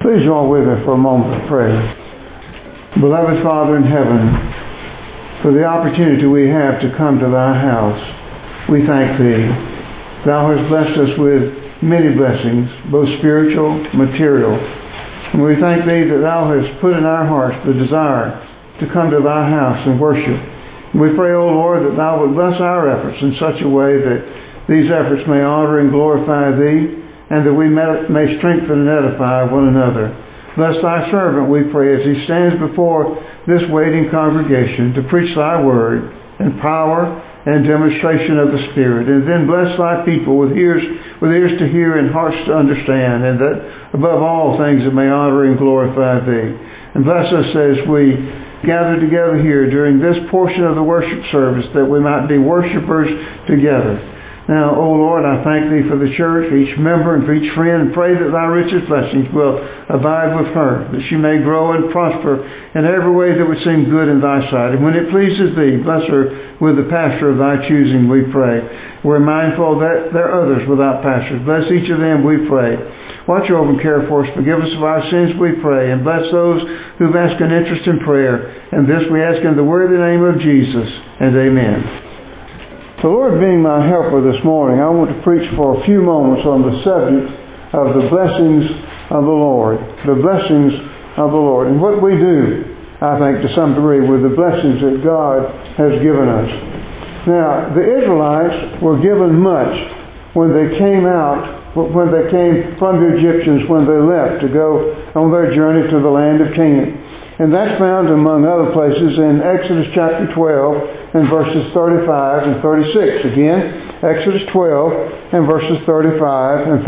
Please join with me for a moment of prayer. Beloved Father in heaven, for the opportunity we have to come to thy house, we thank thee. Thou hast blessed us with many blessings, both spiritual, material. And we thank thee that thou hast put in our hearts the desire to come to thy house and worship. We pray, O Lord, that thou would bless our efforts in such a way that these efforts may honor and glorify thee, and that we may strengthen and edify one another. Bless thy servant, we pray, as he stands before this waiting congregation to preach thy word in power and demonstration of the Spirit. And then bless thy people with ears to hear and hearts to understand, and that above all things it may honor and glorify thee. And bless us as we gather together here during this portion of the worship service, that we might be worshipers together. Now, O Lord, I thank thee for the church, each member and for each friend, and pray that thy richest blessings will abide with her, that she may grow and prosper in every way that would seem good in thy sight. And when it pleases thee, bless her with the pastor of thy choosing, we pray. We're mindful that there are others without pastors. Bless each of them, we pray. Watch over and care for us. Forgive us of our sins, we pray. And bless those who've asked an interest in prayer. And this we ask in the worthy name of Jesus. And amen. The Lord being my helper this morning, I want to preach for a few moments on the subject of the blessings of the Lord. The blessings of the Lord. And what we do, I think, to some degree, with the blessings that God has given us. Now, the Israelites were given much when they came from the Egyptians, when they left to go on their journey to the land of Canaan. And that's found, among other places, in Exodus chapter 12 and verses 35 and 36. Again, Exodus 12 and verses 35 and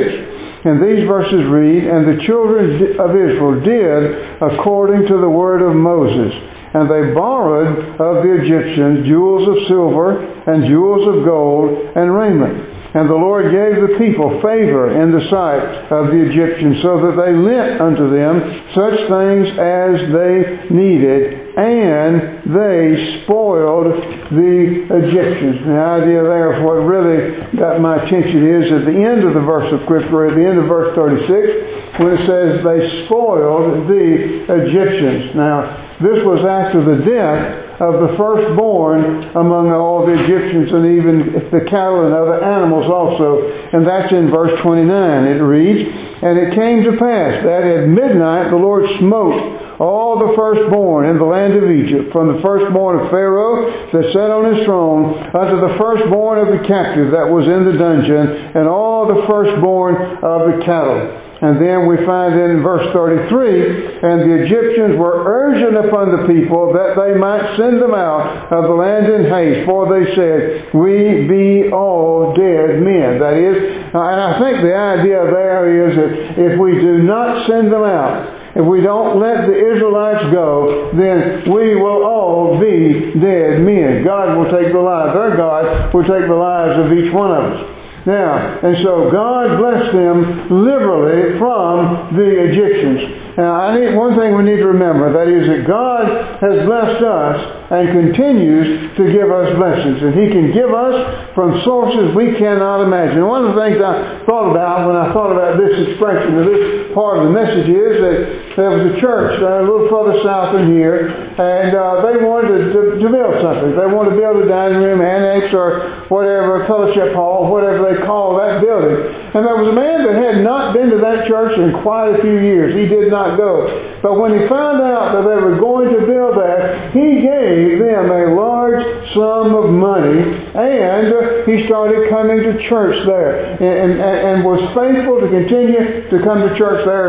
36. And these verses read, "And the children of Israel did according to the word of Moses. And they borrowed of the Egyptians jewels of silver and jewels of gold and raiment. And the Lord gave the people favor in the sight of the Egyptians, so that they lent unto them such things as they needed, and they spoiled the Egyptians." The idea there of what really got my attention is at the end of the verse of Scripture, at the end of verse 36, when it says they spoiled the Egyptians. Now, this was after the death of the firstborn among all the Egyptians, and even the cattle and other animals also. And that's in verse 29. It reads, "And it came to pass that at midnight the Lord smote all the firstborn in the land of Egypt, from the firstborn of Pharaoh that sat on his throne, unto the firstborn of the captive that was in the dungeon, and all the firstborn of the cattle." And then we find in verse 33, "And the Egyptians were urgent upon the people that they might send them out of the land in haste, for they said, We be all dead men." That is, and I think the idea there is that if we do not send them out, if we don't let the Israelites go, then we will all be dead men. God will take the lives. Our God will take the lives of each one of us. Now, and so God blessed them liberally from the Egyptians. Now, one thing we need to remember, that is that God has blessed us and continues to give us blessings. And He can give us from sources we cannot imagine. One of the things I thought about when I thought about this expression, or this part of the message, is that there was a church a little further south than here, and they wanted to build something. They wanted to build a dining room, annex, or whatever, a fellowship hall, whatever they call that building. And there was a man that had not been to that church in quite a few years. He did not go. But when he found out that they were going to build that, he gave them a large sum of money, and he started coming to church there, and was faithful to continue to come to church there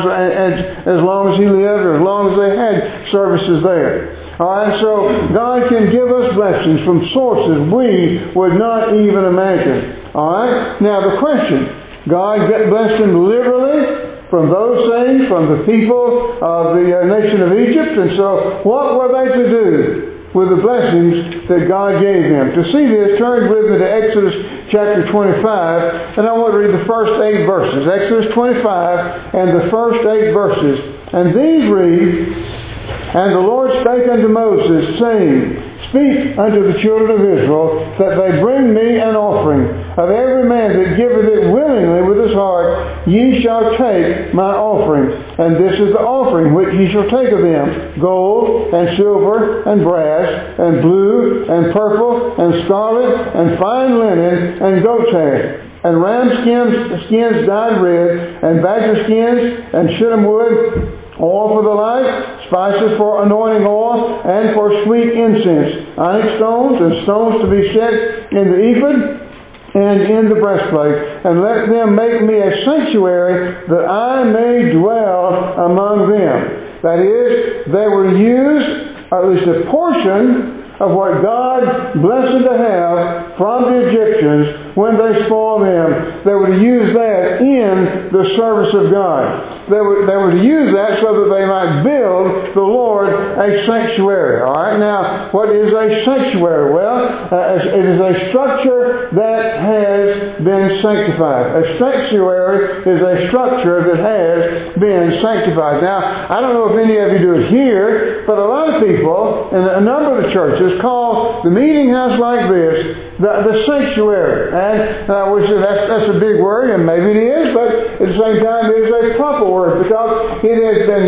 as long as he lived, or as long as they had services there. All right, so God can give us blessings from sources we would not even imagine. All right, now the question: God blessed them liberally from those things, from the people of the nation of Egypt. And so what were they to do with the blessings that God gave them? To see this, turn with me to Exodus chapter 25, and I want to read the first 8 verses. Exodus 25 and the first 8 verses. And these read, "And the Lord spake unto Moses, saying, Speak unto the children of Israel, that they bring me an offering of every man that giveth it willingly with his heart, ye shall take my offering. And this is the offering which ye shall take of them: gold, and silver, and brass, and blue, and purple, and scarlet, and fine linen, and goat's hair, and ram skins dyed red, and badger skins, and shittim wood, oil for the light, spices for anointing oil, and for sweet incense, onyx stones, and stones to be set in the ephod and in the breastplate. And let them make me a sanctuary, that I may dwell among them. That is, they were to use at least a portion of what God blessed to have from the Egyptians when they spoiled them. They were to use that in the service of God. They were to use that so that they might build the Lord a sanctuary. All right, now, what is a sanctuary? Well, it is a structure that has been sanctified. A sanctuary is a structure that has been sanctified. Now, I don't know if any of you do it here, but a lot of people in a number of the churches call the meeting house like this the sanctuary. And that's a big word, and maybe it is, but at the same time it is a proper word, because it has been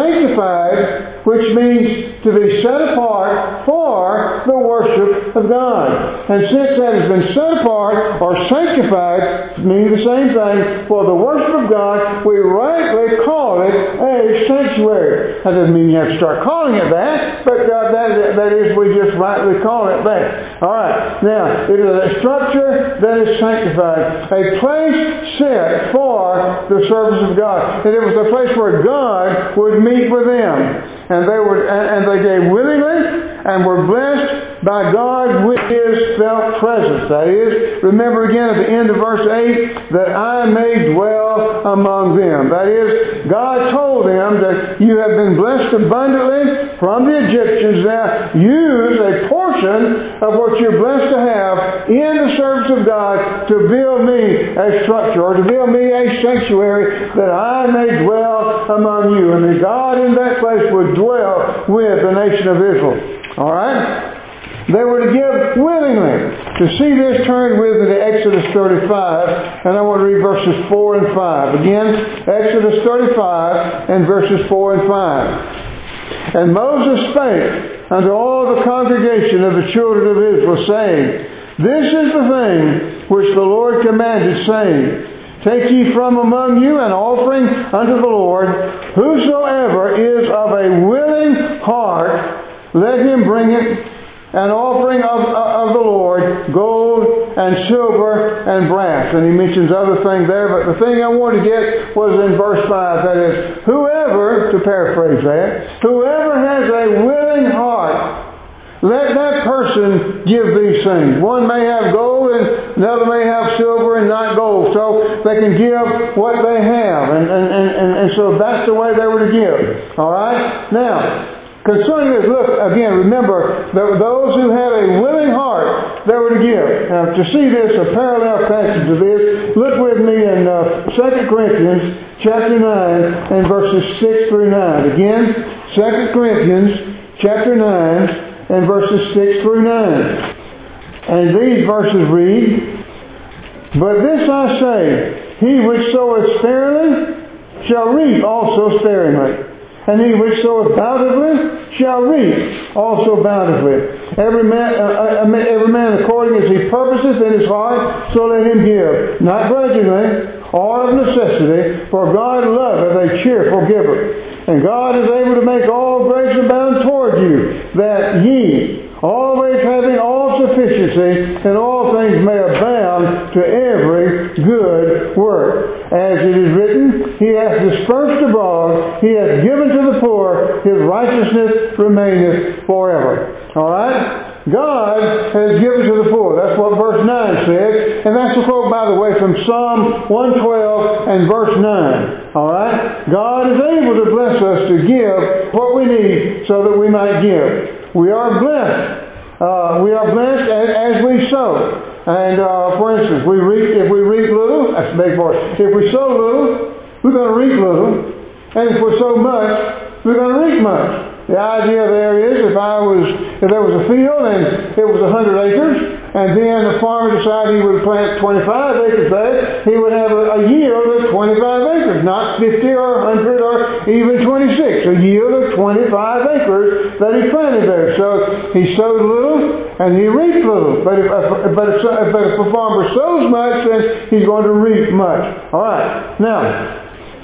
sanctified, which means to be set apart for the worship of God. And since that has been set apart or sanctified, meaning the same thing, for the worship of God, we rightly call it a sanctuary. That doesn't mean you have to start calling it that, but that is, we just rightly call it that. All right. Now, it is a structure that is sanctified, a place set for the service of God. And it was a place where God would meet with them. And they gave willingly and were blessed by God with His felt presence. That is, remember again at the end of verse 8, that I may dwell among them. That is, God told them that you have been blessed abundantly from the Egyptians. Now use a portion of what you're blessed to have in the service of God to build me a structure, or to build me a sanctuary, that I may dwell among you. And that God in that place would dwell with the nation of Israel. All right? They were to give willingly. To see this, turn with me to Exodus 35, and I want to read verses 4 and 5. Again, Exodus 35 and verses 4 and 5. And Moses spake unto all the congregation of the children of Israel, saying, This is the thing which the Lord commanded, saying, Take ye from among you an offering unto the Lord. Whosoever is of a willing heart, let him bring it, an offering of the Lord, gold and silver and brass. And he mentions other things there, but the thing I wanted to get was in verse 5. That is, whoever, to paraphrase that, whoever has a willing heart, let that person give these things. One may have gold and another may have silver and not gold. So they can give what they have. And so that's the way they were to give. All right? Now, concerning this, look, again, remember, those who had a willing heart, they were to give. Now, to see this, a parallel passage to this, look with me in 2 Corinthians chapter 9 and verses 6 through 9. Again, 2 Corinthians chapter 9 and verses 6 through 9. And these verses read, But this I say, he which soweth sparingly shall reap also sparingly. And he which soweth bountifully shall reap also bountifully. Every man according as he purposeth in his heart, so let him give, not grudgingly, or of necessity, for God loveth a cheerful giver. And God is able to make all grace abound toward you, that ye, always having all sufficiency in all things, may abound to every good work. As it is written, He hath dispersed abroad, He hath given to the poor, His righteousness remaineth forever. Alright? God has given to the poor. That's what verse 9 says. And that's a quote, by the way, from Psalm 112 and verse 9. Alright? God is able to bless us to give what we need so that we might give. We are blessed. We are blessed as we sow. And for instance, if we reap little, that's a big part. If we sow little, we're going to reap little. And if we sow much, we're going to reap much. The idea there is, if there was a field and it was 100 acres, and then the farmer decided he would plant 25 acres there, he would have a yield of 25 26, a yield of 25 acres that he planted there. So he sowed little and he reaped little. But if a farmer sows much, then he's going to reap much. All right. Now,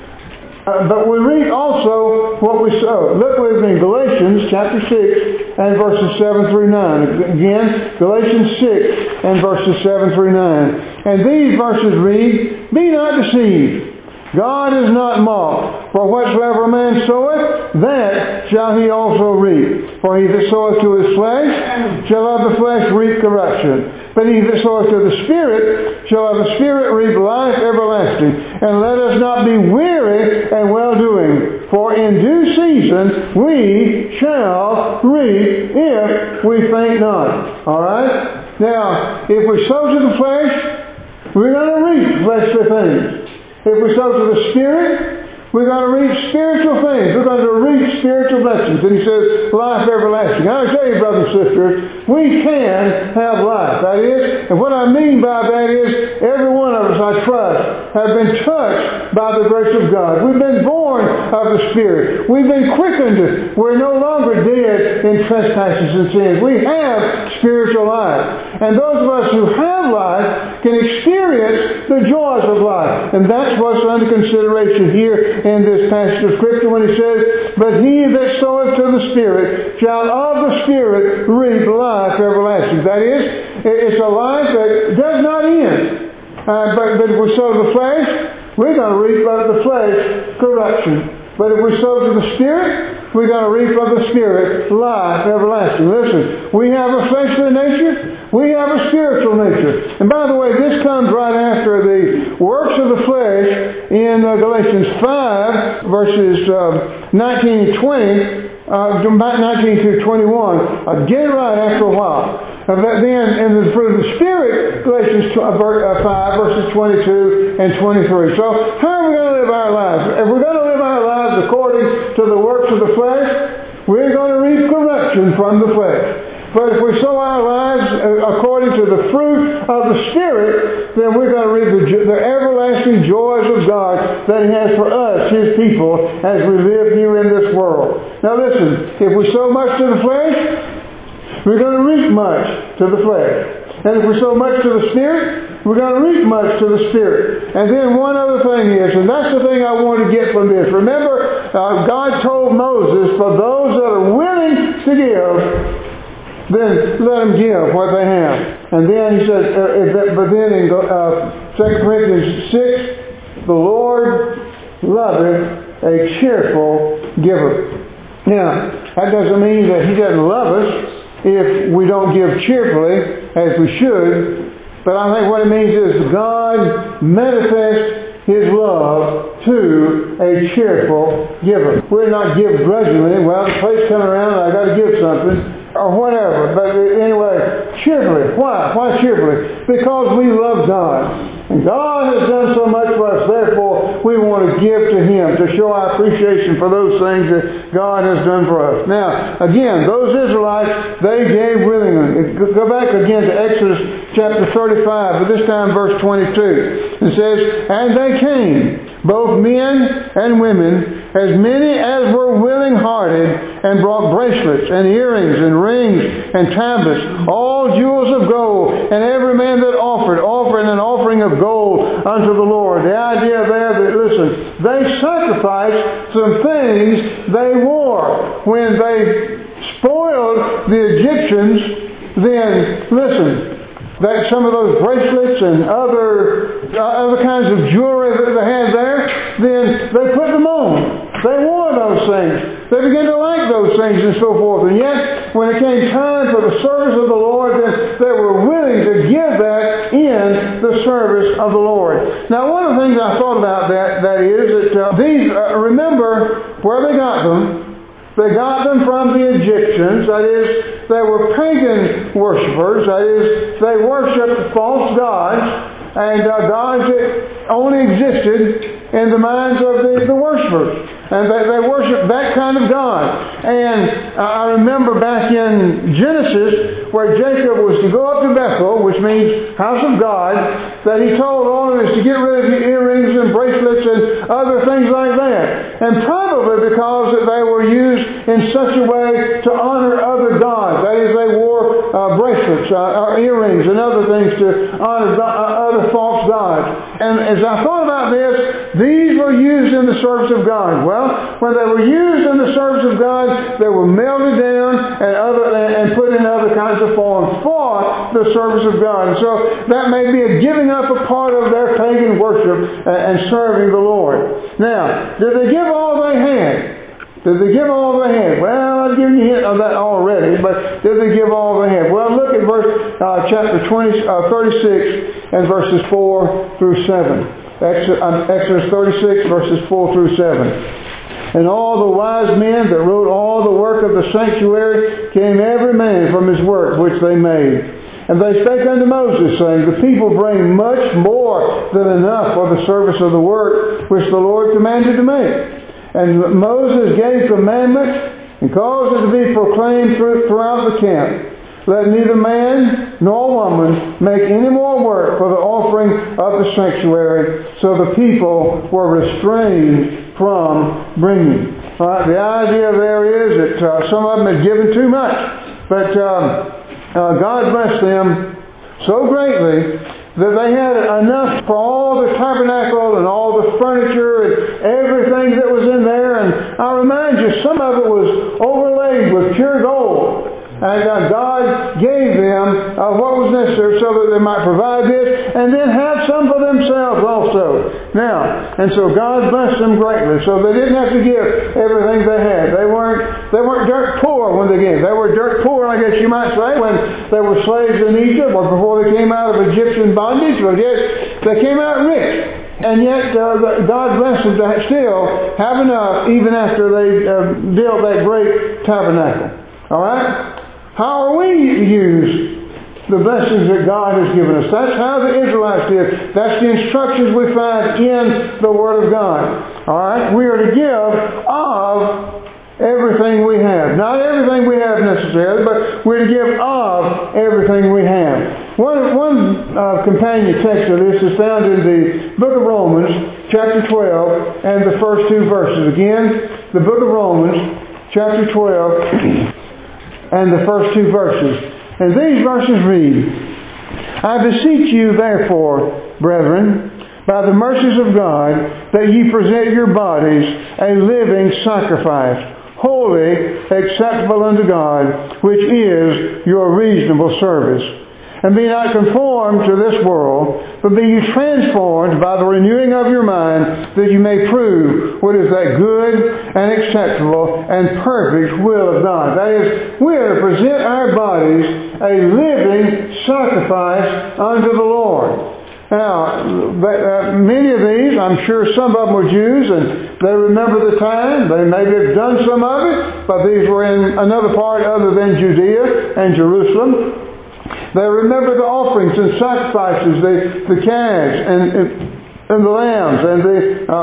but we read also what we sow. Look with me in Galatians chapter 6 and verses 7 through 9. Again, Galatians 6 and verses 7 through 9. And these verses read, "Be not deceived. God is not mocked. For whatsoever a man soweth, that shall he also reap. For he that soweth to his flesh shall of the flesh reap corruption. But he that soweth to the Spirit shall of the Spirit reap life everlasting. And let us not be weary in well-doing. For in due season we shall reap if we faint not." All right? Now, if we sow to the flesh, we're going to reap fleshly things. If we sow to the Spirit, we're going to reap spiritual things. We're going to reap spiritual blessings. And he says, life everlasting. Now, I tell you, brothers and sisters, we can have life. That is, and what I mean by that is, every one of us, I trust, have been touched by the grace of God. We've been born of the Spirit. We've been quickened. We're no longer dead in trespasses and sins. We have spiritual life. And those of us who have life can experience the joys of life. And that's what's under consideration here in this passage of Scripture when he says, "But he that soweth to the Spirit shall of the Spirit reap life everlasting." That is, it's a life that does not end. But if we sow to the flesh, we're going to reap of the flesh corruption. But if we sow to the Spirit, we're going to reap of the Spirit life everlasting. Listen, we have a fleshly nature. We have a spiritual nature. And by the way, this comes right after the works of the flesh in Galatians 5, verses 19 and 20, 19 through 21. Get it right after a while. Then, in the fruit of the Spirit, Galatians 5, verses 22 and 23. So, how are we going to live our lives? If we're going to live our lives according to the works of the flesh, we're going to reap corruption from the flesh. But if we sow our lives according to the fruit of the Spirit, then we're going to reap the everlasting joys of God that He has for us, His people, as we live here in this world. Now listen, if we sow much to the flesh, we're going to reap much to the flesh. And if we sow much to the Spirit, we're going to reap much to the Spirit. And then one other thing is, and that's the thing I want to get from this. Remember, God told Moses, for those that are willing to give, then let them give what they have. And then he said, but then in 2 Corinthians 6, the Lord loveth a cheerful giver. Now, that doesn't mean that He doesn't love us if we don't give cheerfully as we should. But I think what it means is God manifests His love to a cheerful giver. We're not give grudgingly. Well, the place coming around and I got to give something. Or whatever. But anyway, cheerfully. Why? Why cheerfully? Because we love God. And God has done so much for us. Therefore, we want to give to Him to show our appreciation for those things that God has done for us. Now, again, those Israelites, they gave willingly. Go back again to Exodus chapter 35, but this time verse 22. It says, "And they came, both men and women, as many as were willing-hearted, and brought bracelets and earrings and rings and tablets, all jewels of gold, and every man that offered an offering of gold unto the Lord." The idea there that, listen, they sacrificed some things they wore. When they spoiled the Egyptians, then, listen, that some of those bracelets and other kinds of jewelry that they had there, then they put them on. They wore those things. They began to like those things and so forth. And yet, when it came time for the service of the Lord, then they were willing to give that in the service of the Lord. Now, one of the things I thought about that is that these, remember where they got them. They got them from the Egyptians. That is, they were pagan worshippers. That is, they worshipped false gods and gods that only existed in the minds of the worshippers. And they worshiped that kind of God. And I remember back in Genesis where Jacob was to go up to Bethel, which means house of God, that he told all of us to get rid of the earrings and bracelets and other things like that. And probably because that they were used in such a way to honor other gods. That is, they wore bracelets, or earrings, and other things to honor other false gods. And as I thought about this, these were used in the service of God. Well, when they were used in the service of God, they were melted down and put in other kinds of forms for the service of God. And so that may be a giving up a part of their pagan worship and serving the Lord. Now, did they give all they had? Did they give all they had? Well, I've given you a hint of that already, but did they give all they had? Well, look at chapter 36 and verses 4 through 7. Exodus 36, verses 4 through 7. And all the wise men that wrote all the work of the sanctuary came every man from his work which they made. And they spake unto Moses, saying, The people bring much more than enough for the service of the work which the Lord commanded to make. And Moses gave commandments and caused it to be proclaimed throughout the camp. Let neither man nor woman make any more work for the offering of the sanctuary. So the people were restrained from bringing. All right, the idea there is that some of them had given too much. But God blessed them so greatly that they had enough for all the tabernacle and all the furniture and everything that was in there. And I remind you, some of it was overlaid with pure gold. And God gave them what was necessary so that they might provide this and then have some for themselves also. Now, and so God blessed them greatly. So they didn't have to give everything they had. They weren't dirt poor when they gave. They were dirt poor, I guess you might say, when they were slaves in Egypt or before they came out of Egyptian bondage. But yet they came out rich. And yet God blessed them to still have enough even after they built that great tabernacle. All right? How are we to use the blessings that God has given us? That's how the Israelites did. That's the instructions we find in the Word of God. All right? We are to give of everything we have. Not everything we have necessarily, but we're to give of everything we have. One companion text of this is found in the book of Romans, chapter 12, and the first two verses. Again, the book of Romans, chapter 12, and the first two verses. And these verses read, I beseech you therefore, brethren, by the mercies of God, that ye present your bodies a living sacrifice, holy, acceptable unto God, which is your reasonable service. And be not conformed to this world, but be ye transformed by the renewing of your mind, that you may prove what is that good and acceptable and perfect will of God. That is, we are to present our bodies a living sacrifice unto the Lord. Now, many of these, I'm sure some of them were Jews, and they remember the time. They maybe have done some of it, but these were in another part other than Judea and Jerusalem. They remember the offerings and sacrifices, the calves and the lambs and the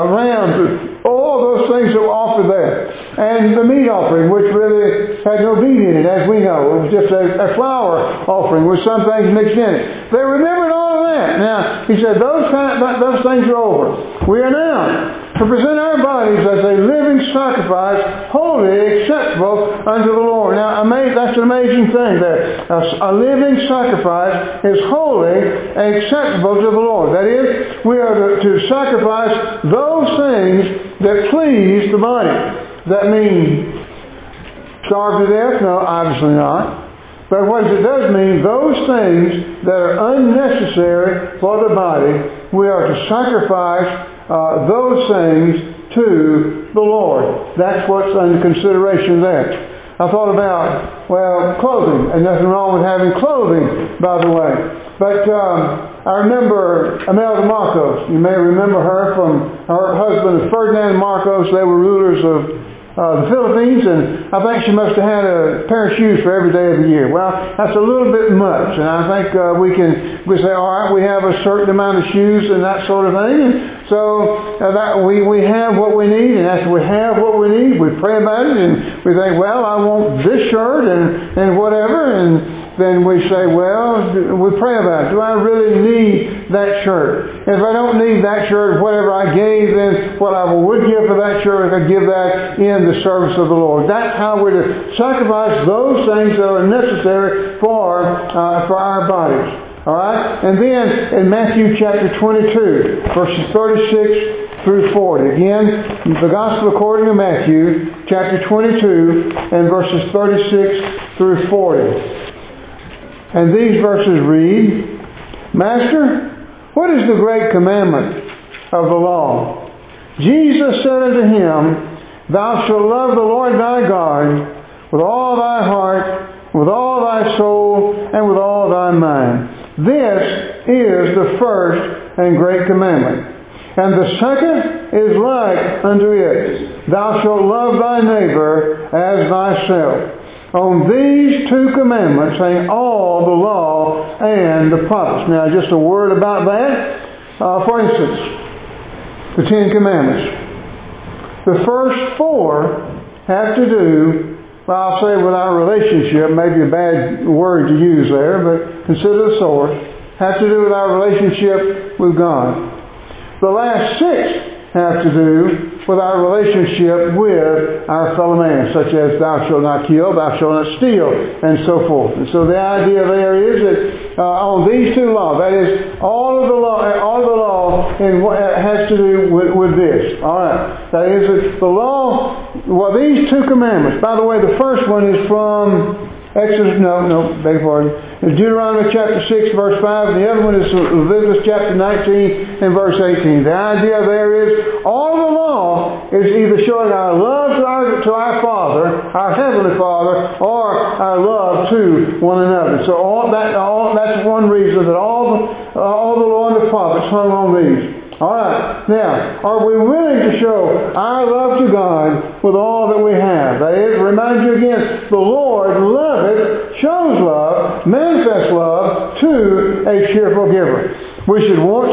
rams, all those things that were offered there. And the meat offering, which really had no meat in it, as we know. It was just a flour offering with some things mixed in it. They remembered all of that. Now, he said, those things are over. We are now to present our bodies as a living sacrifice, holy, acceptable unto the Lord. Now, that's an amazing thing there. A living sacrifice is holy and acceptable to the Lord. That is, we are to sacrifice those things that please the body. That means starve to death? No, obviously not. But what it does mean, those things that are unnecessary for the body, we are to sacrifice those things to the Lord. That's what's under consideration there. I thought about, clothing, and nothing wrong with having clothing, by the way. But I remember Imelda Marcos. You may remember her from her husband, Ferdinand Marcos. They were rulers of the Philippines, and I think she must have had a pair of shoes for every day of the year. Well, that's a little bit much, and I think we say, all right, we have a certain amount of shoes and that sort of thing, and so we have what we need, and after we have what we need, we pray about it, and we think, well, I want this shirt and whatever, and then we say, well, we pray about it. Do I really need need that shirt. If I don't need that shirt, whatever I gave, then what I would give for that shirt, I could give that in the service of the Lord. That's how we're to sacrifice those things that are necessary for our bodies. All right? And then in Matthew chapter 22, verses 36 through 40. Again, the Gospel according to Matthew chapter 22 and verses 36 through 40. And these verses read, Master, what is the great commandment of the law? Jesus said unto him, Thou shalt love the Lord thy God with all thy heart, with all thy soul, and with all thy mind. This is the first and great commandment. And the second is like unto it. Thou shalt love thy neighbor as thyself. On these two commandments hang all the law and the prophets. Now just a word about that. For instance, the Ten Commandments. The first four have to do, well, I'll say with our relationship, maybe a bad word to use there, but consider the source, have to do with our relationship with God. The last six have to do with our relationship with our fellow man, such as thou shalt not kill, thou shalt not steal, and so forth. And so the idea there is that on these two laws, that is, all of the law has to do with this. All right. That is, the law, well, these two commandments. By the way, the first one is from Exodus, beg your pardon. It's Deuteronomy chapter 6, verse 5, and the other one is Leviticus chapter 19 and verse 18. The idea there is, all the law is either showing our love to our Father, our Heavenly Father, or our love to one another. So that's one reason that all the law and the prophets hung on these. Alright, now, are we willing to show our love to God with all that we have? That is, remind you again, the Lord loveth, shows love, manifests love to a cheerful giver. We should want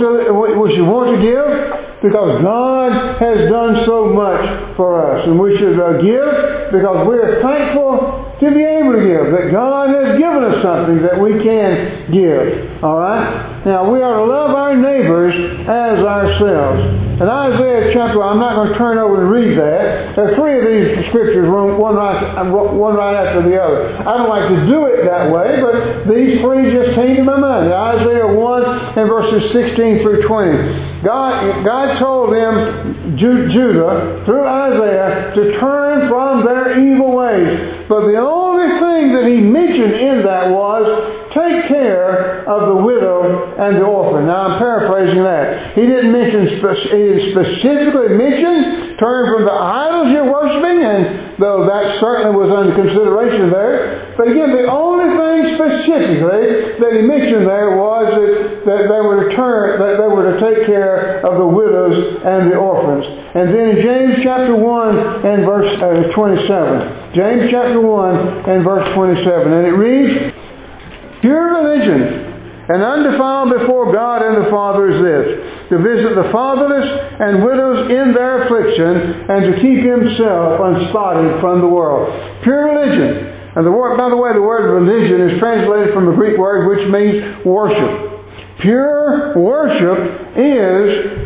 to give because God has done so much for us. And we should give because we are thankful to be able to give. That God has given us something that we can give. Alright? Now, we are to love our neighbors as ourselves. In Isaiah chapter, I'm not going to turn over and read that. There are three of these scriptures, one right after the other. I don't like to do it that way, but these three just came to my mind. Isaiah 1 and verses 16 through 20. God told them, Judah, through Isaiah, to turn from their evil ways. But the only thing that he mentioned in that was, take care of the widow and the orphan. Now I'm paraphrasing that. He didn't specifically mention turn from the idols you're worshiping, and though that certainly was under consideration there. But again, the only thing specifically that he mentioned there was that they were to take care of the widows and the orphans. And then in James chapter 1 and verse 27. James chapter 1 and verse 27. And it reads, Pure religion and undefiled before God and the Father is this, to visit the fatherless and widows in their affliction, and to keep himself unspotted from the world. Pure religion. And by the way, the word religion is translated from the Greek word which means worship. Pure worship is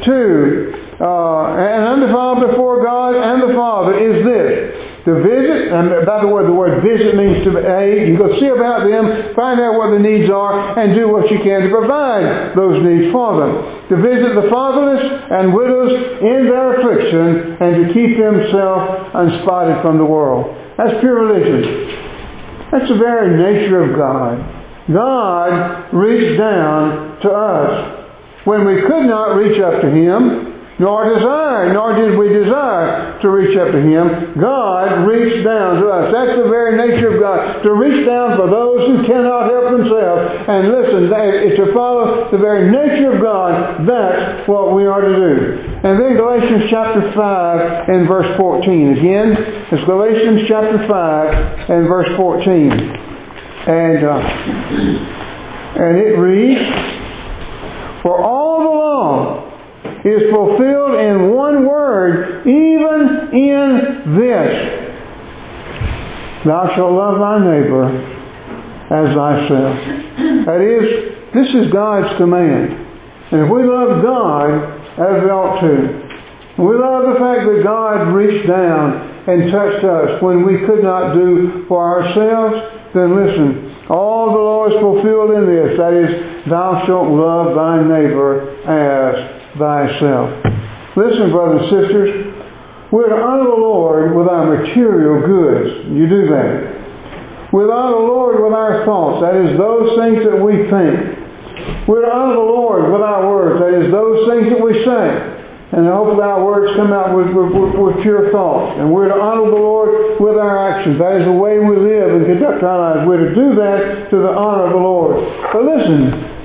and undefiled before God and the Father is this, to visit, and by the way, the word visit means to aid. You go see about them, find out what the needs are, and do what you can to provide those needs for them. To visit the fatherless and widows in their affliction, and to keep himself unspotted from the world. That's pure religion. That's the very nature of God. God reached down to us when we could not reach up to him, nor did we desire to reach up to him. God reached down to us. That's the very nature of God, to reach down for those who cannot help themselves. And listen, it's to follow the very nature of God. That's what we are to do. And then Galatians chapter 5 and verse 14. Again, it's Galatians chapter 5 and verse 14. And it reads, For all the law is fulfilled in one word, even in this, thou shalt love thy neighbor as thyself. That is, this is God's command. And if we love God as we ought to, and we love the fact that God reached down and touched us when we could not do for ourselves, then listen, all the law is fulfilled in this. That is, thou shalt love thy neighbor as thyself. Listen, brothers and sisters, we're to honor the Lord with our material goods. You do that. We're to honor the Lord with our thoughts. That is, those things that we think. We're to honor the Lord with our words. That is, those things that we say. And hopefully our words come out with pure thoughts. And we're to honor the Lord with our actions. That is the way we live and conduct our lives. We're to do that to the honor of the Lord. But listen,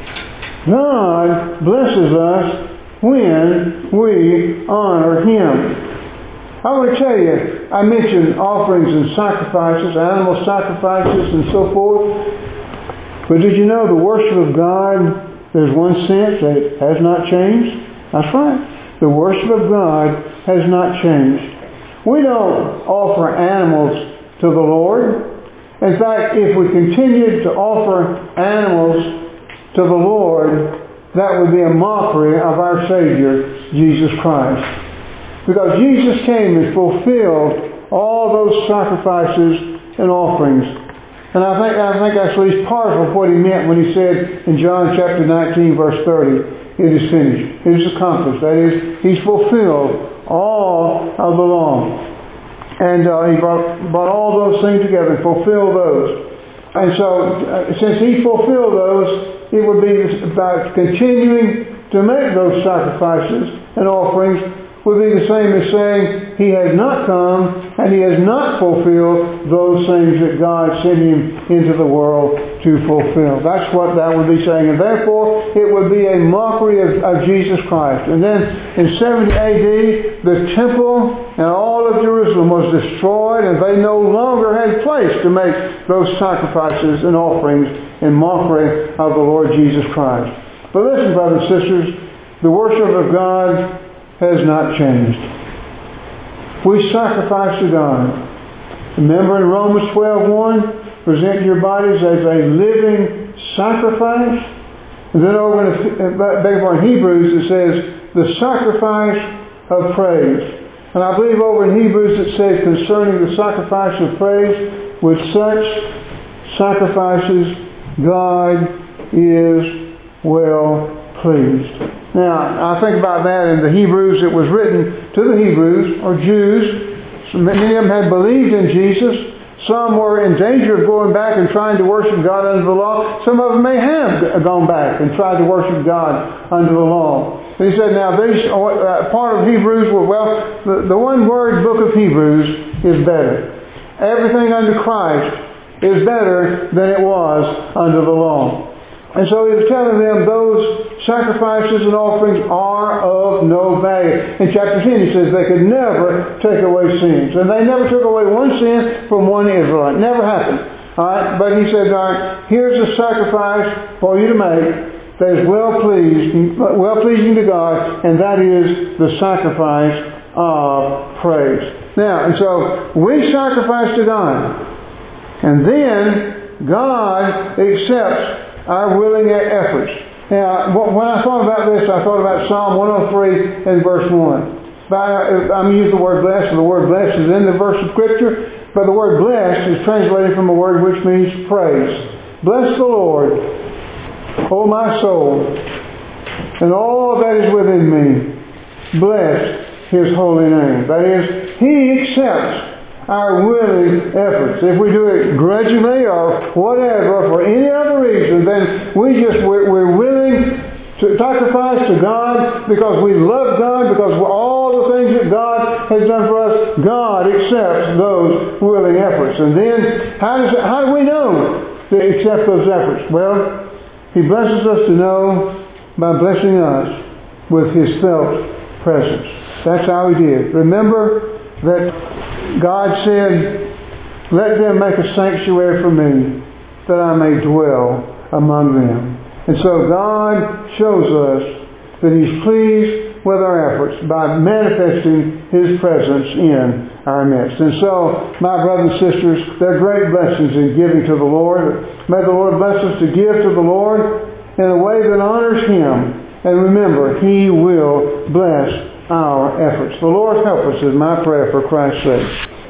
God blesses us when we honor Him. I want to tell you, I mentioned offerings and sacrifices, animal sacrifices and so forth. But did you know the worship of God, there's one sense that it has not changed? That's right. The worship of God has not changed. We don't offer animals to the Lord. In fact, if we continued to offer animals to the Lord, that would be a mockery of our Savior, Jesus Christ. Because Jesus came and fulfilled all those sacrifices and offerings. And I think that's at least part of what He meant when He said in John chapter 19, verse 30, it is finished. It is accomplished. That is, He's fulfilled all of the law. And He brought all those things together and fulfilled those. And so, since He fulfilled those, it would be about continuing to make those sacrifices and offerings would be the same as saying He has not come and He has not fulfilled those things that God sent Him into the world to fulfill. That's what that would be saying. And therefore, it would be a mockery of Jesus Christ. And then in 70 AD, the temple and all of Jerusalem was destroyed, and they no longer had place to make those sacrifices and offerings in mockery of the Lord Jesus Christ. But listen, brothers and sisters, the worship of God has not changed. We sacrifice to God. Remember in Romans 12:1, present your bodies as a living sacrifice. And then over in Hebrews it says, the sacrifice of praise. And I believe over in Hebrews it says concerning the sacrifice of praise, with such sacrifices God is well pleased. Now, I think about that in the Hebrews. It was written to the Hebrews, or Jews. So many of them had believed in Jesus. Some were in danger of going back and trying to worship God under the law. Some of them may have gone back and tried to worship God under the law. And he said, now, this part of Hebrews, the one-word book of Hebrews is better. Everything under Christ is better than it was under the law. And so he was telling them those sacrifices and offerings are of no value. In chapter 10 he says they could never take away sins. And they never took away one sin from one Israelite. Never happened. Alright, but he said, alright, here's a sacrifice for you to make that is well-pleasing to God, and that is the sacrifice of praise. Now, and so we sacrifice to God. And then God accepts our willing efforts. Now, when I thought about this, I thought about Psalm 103 and verse 1. I'm going to use the word blessed. The word blessed is in the verse of Scripture, but the word blessed is translated from a word which means praise. Bless the Lord, O my soul, and all that is within me. Bless His holy name. That is, He accepts our willing efforts. If we do it grudgingly or whatever, for any other reason, then we're willing to sacrifice to God because we love God, because all the things that God has done for us, God accepts those willing efforts. And then, how do we know to accept those efforts? Well, He blesses us to know by blessing us with His felt presence. That's how He did. Remember that God said, let them make a sanctuary for me, that I may dwell among them. And so God shows us that He's pleased with our efforts by manifesting His presence in our midst. And so, my brothers and sisters, there are great blessings in giving to the Lord. May the Lord bless us to give to the Lord in a way that honors Him And remember, He will bless our efforts. The Lord help us is my prayer for Christ's sake.